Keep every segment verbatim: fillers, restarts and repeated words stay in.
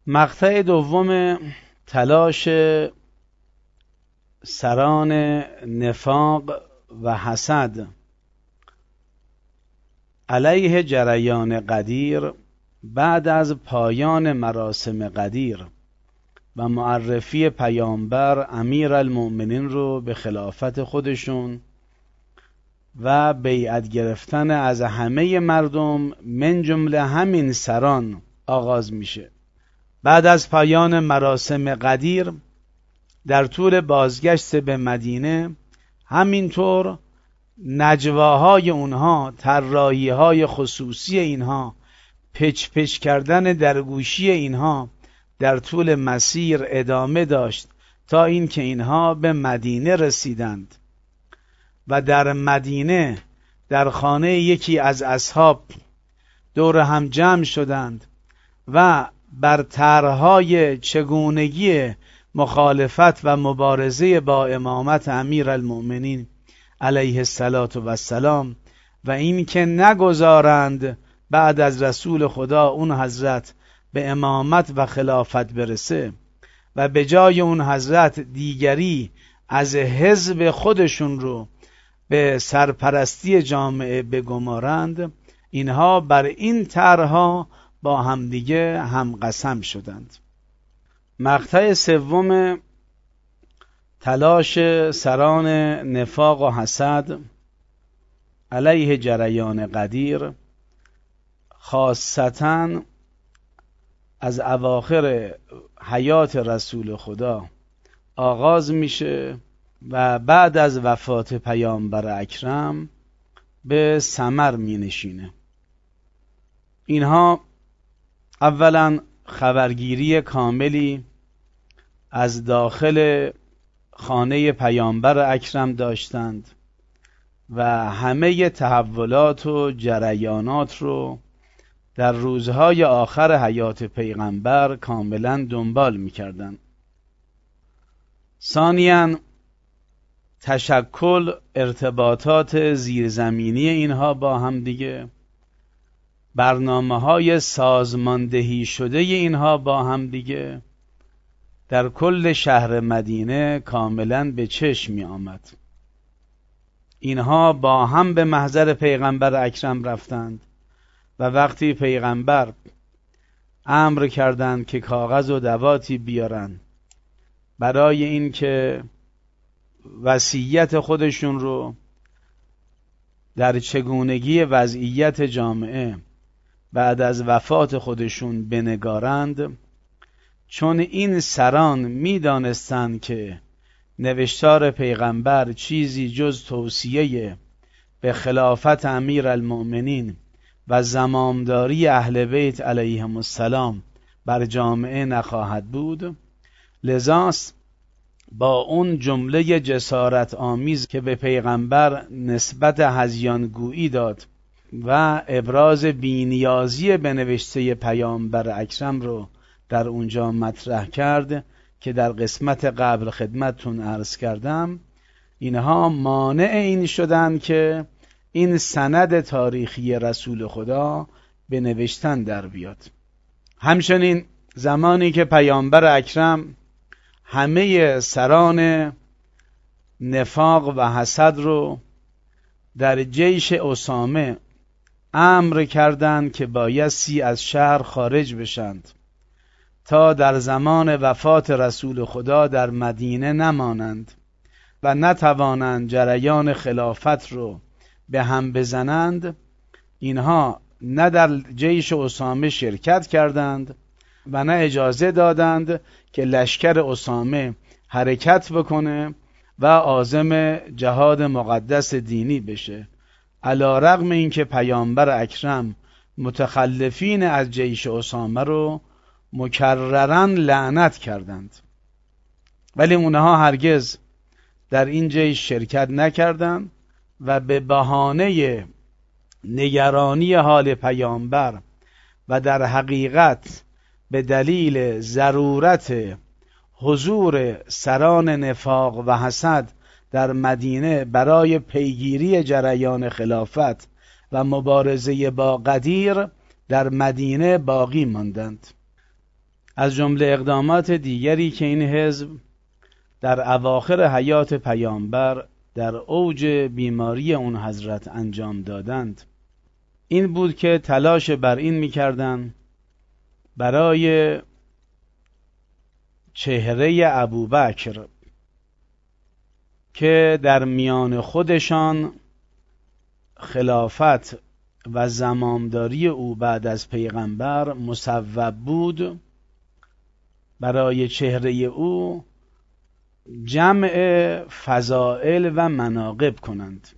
مقطع دوم تلاش سران نفاق و حسد علیه جریان قدیر بعد از پایان مراسم قدیر و معرفی پیامبر امیرالمؤمنین رو به خلافت خودشون و بیعت گرفتن از همه مردم من جمله همین سران آغاز میشه. بعد از پایان مراسم قدیر در طول بازگشت به مدینه همینطور نجواهای اونها، طراحی‌های خصوصی اینها، پچ پچ کردن در گوشی اینها در طول مسیر ادامه داشت تا اینکه اینها به مدینه رسیدند و در مدینه در خانه یکی از اصحاب دور هم جمع شدند و بر طرح‌های چگونگی مخالفت و مبارزه با امامت امیرالمؤمنین علیه السلام و این که نگذارند بعد از رسول خدا اون حضرت به امامت و خلافت برسه و به جای اون حضرت دیگری از حزب خودشون رو به سرپرستی جامعه بگمارند، اینها بر این طرح‌ها با همدیگه هم قسم شدند. مقطع سوم تلاش سران نفاق و حسد علیه جریان قدیر خاصتاً از اواخر حیات رسول خدا آغاز میشه و بعد از وفات پیامبر اکرم به ثمر می نشینه. اینها اولا خبرگیری کاملی از داخل خانه پیامبر اکرم داشتند و همه تحولات و جریانات رو در روزهای آخر حیات پیغمبر کاملا دنبال می‌کردند. ثانیاً تشکل ارتباطات زیرزمینی اینها با هم دیگه، برنامه‌های سازماندهی شده اینها با هم دیگه در کل شهر مدینه کاملا به چشم می آمد. اینها با هم به محضر پیغمبر اکرم رفتند و وقتی پیغمبر امر کردند که کاغذ و دواتی بیارن برای این که وصیت خودشون رو در چگونگی وضعیت جامعه بعد از وفات خودشون بنگارند، چون این سران می دانستند که نوشتار پیغمبر چیزی جز توصیه به خلافت امیرالمؤمنین و زمامداری اهل بیت علیهم السلام بر جامعه نخواهد بود، لذاست با اون جمله جسارت آمیز که به پیغمبر نسبت هذیانگویی داد و ابراز بینیازی به نوشته پیامبر اکرم رو در اونجا مطرح کرد که در قسمت قبل خدمتتون عرض کردم، اینها مانع این شدن که این سند تاریخی رسول خدا به نوشتن در بیاد. همچنین زمانی که پیامبر اکرم همه سران نفاق و حسد رو در جیش اسامه امر کردند که بایستی از شهر خارج بشند تا در زمان وفات رسول خدا در مدینه نمانند و نتوانند جریان خلافت رو به هم بزنند، اینها نه در جیش اسامه شرکت کردند و نه اجازه دادند که لشکر اسامه حرکت بکنه و عازم جهاد مقدس دینی بشه، علی رغم اینکه پیامبر اکرم متخلفین از جیش اسامه رو مکرراً لعنت کردند، ولی اونها هرگز در این جیش شرکت نکردند و به بهانه نگرانی حال پیامبر و در حقیقت به دلیل ضرورت حضور سران نفاق و حسد در مدینه برای پیگیری جریان خلافت و مبارزه با قدیر در مدینه باقی ماندند. از جمله اقدامات دیگری که این حزب در اواخر حیات پیامبر در اوج بیماری اون حضرت انجام دادند این بود که تلاش بر این می‌کردند برای چهره ابوبکر که در میان خودشان خلافت و زمامداری او بعد از پیغمبر مصوب بود، برای چهره او جمع فضائل و مناقب کنند.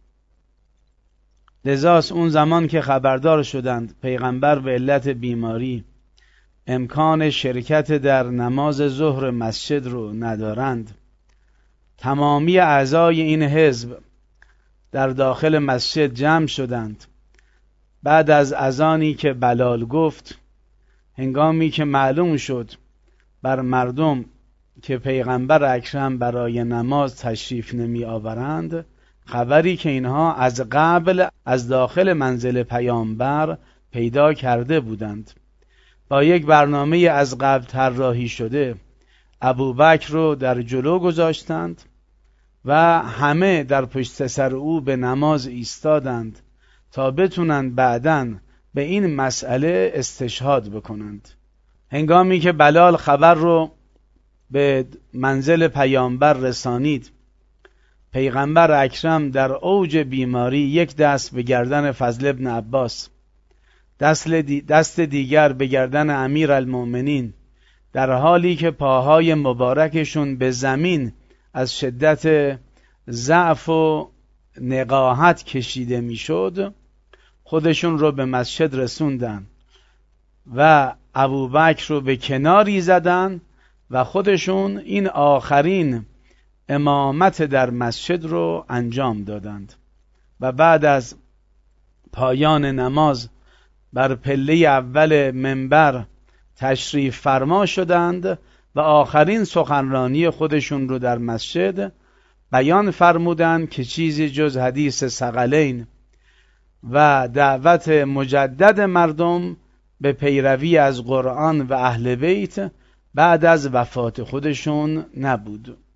لذاست اون زمان که خبردار شدند پیغمبر به علت بیماری امکان شرکت در نماز ظهر مسجد رو ندارند، تمامی اعضای این حزب در داخل مسجد جمع شدند. بعد از اذانی که بلال گفت، هنگامی که معلوم شد بر مردم که پیغمبر اکرم برای نماز تشریف نمی آورند، خبری که اینها از قبل از داخل منزل پیامبر پیدا کرده بودند، با یک برنامه از قبل طراحی شده ابوبکر رو در جلو گذاشتند و همه در پشت سر او به نماز ایستادند تا بتونند بعداً به این مسئله استشهاد بکنند. هنگامی که بلال خبر رو به منزل پیامبر رسانید، پیغمبر اکرم در اوج بیماری یک دست به گردن فضل ابن عباس، دست دیگر به گردن امیر المؤمنین، در حالی که پاهای مبارکشون به زمین از شدت ضعف و نقاهت کشیده میشد، خودشون رو به مسجد رسوندن و ابوبکر رو به کناری زدن و خودشون این آخرین امامت در مسجد رو انجام دادند و بعد از پایان نماز بر پله اول منبر تشریف فرما شدند و آخرین سخنرانی خودشون رو در مسجد بیان فرمودند که چیزی جز حدیث ثقلین و دعوت مجدد مردم به پیروی از قرآن و اهل بیت بعد از وفات خودشون نبود.